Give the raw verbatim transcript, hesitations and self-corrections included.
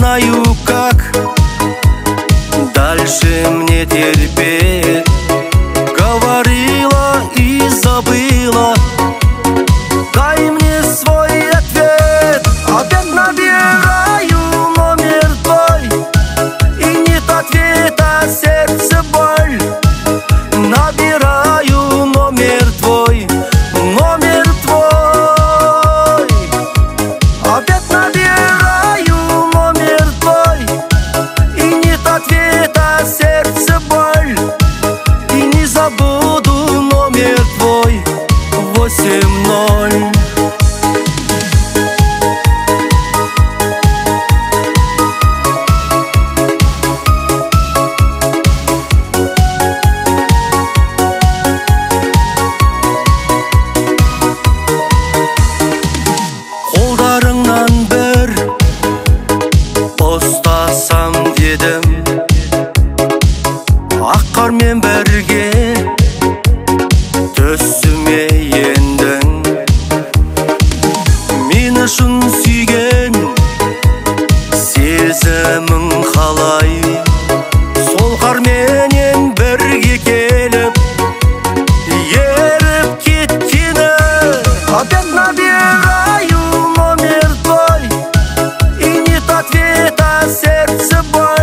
знаю как дальше мне терпеть. Говорила и забыла, дай мне свой ответ. Опять набираю номер твой, и нет ответа, сердце боль. Набираю номер твой, номер твой. Опять набираю номер твой, и нет ответа, сердце боль. И не забуду номер твой, восемь ноль. Қолдарыңнан бір ұстасам дедім, ақ қармен бірге түсіме ендің. Мені шын сүйген сезімің қалай, сол қарменен бірге келіп еріп кеткені. Опять набираю номер твой, и нет ответа, сердце боль.